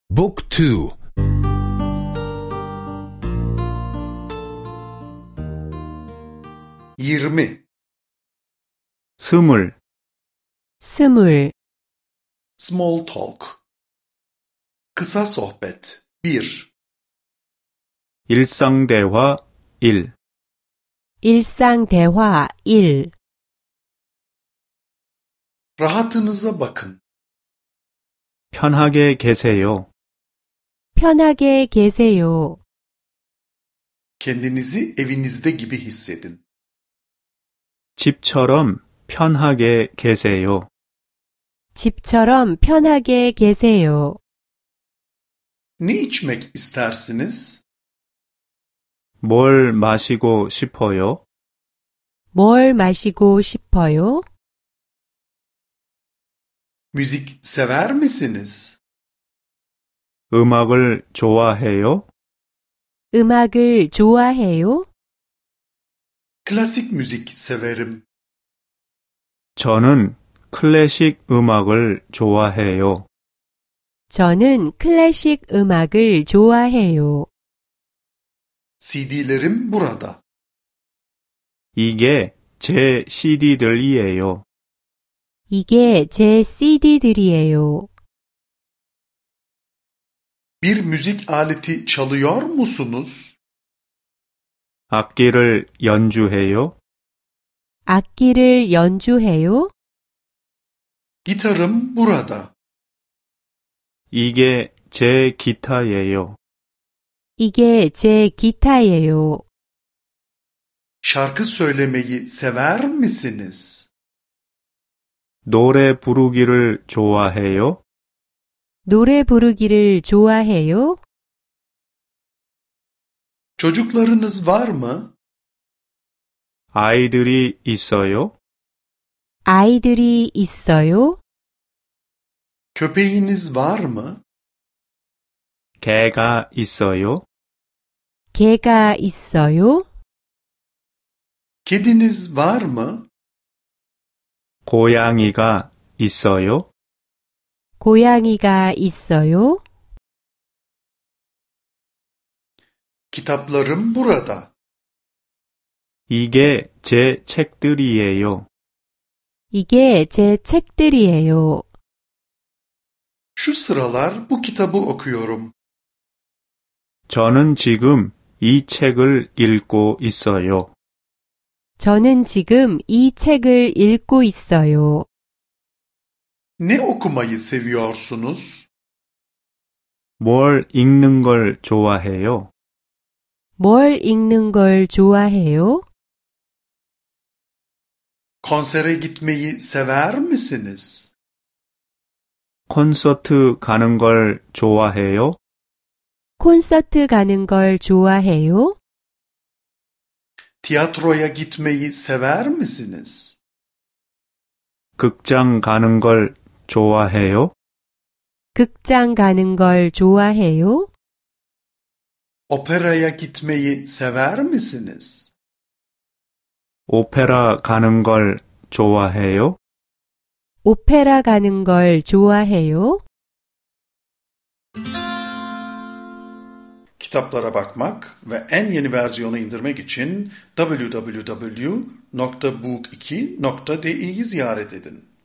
Book 2. 20. 스물, Small talk. Kısa sohbet. 1. 일상대화 1. 일상대화 1. Rahatınıza bakın. 편하게 계세요. 편하게 계세요. Kendinizi evinizde gibi hissedin. 집처럼 편하게 계세요. 집처럼 편하게 계세요. Ne içmek istersiniz? 뭘 마시고 싶어요? 뭘 마시고 싶어요? Müzik sever misiniz? 음악을 좋아해요? 음악을 좋아해요? Klasik müzik severim. 저는 클래식 음악을 좋아해요. 저는 클래식 음악을 좋아해요. CD'lerim burada. 이게 제 CD들이에요. 이게 제 CD들이에요. Bir müzik aleti çalıyor musunuz? 악기를 연주해요? 악기를 연주해요? Gitarım burada. 이게 제 기타예요. 이게 제 기타예요. Şarkı söylemeyi sever misiniz? 노래 부르기를 좋아해요? 노래 부르기를 좋아해요? Çocuklarınız var mı? 아이들이 있어요? 아이들이 있어요? Köpeğiniz var mı? 개가 있어요? 개가 있어요? Kediniz var mı? 고양이가 있어요? 고양이가 있어요? Kitaplarım burada. 이게 제 책들이에요. 이게 제 책들이에요. Şu sıralar bu kitabı okuyorum. 저는 지금 이 책을 읽고 있어요. 저는 지금 이 책을 읽고 있어요. Ne okumayı seviyorsunuz? 뭘 읽는 걸 좋아해요? 뭘 읽는 걸 좋아해요? Konsere gitmeyi sever misiniz? 콘서트 가는 걸 좋아해요? 콘서트 가는 걸 좋아해요? Tiyatroya gitmeyi sever misiniz? 극장 가는 걸 좋아해요? 극장 가는 걸 좋아해요? Operaya gitmeyi sever misiniz? 오페라 가는 걸 좋아해요? 오페라 가는 걸 좋아해요? Kitaplara bakmak ve en yeni versiyonu indirmek için www.book2.de'yi ziyaret edin.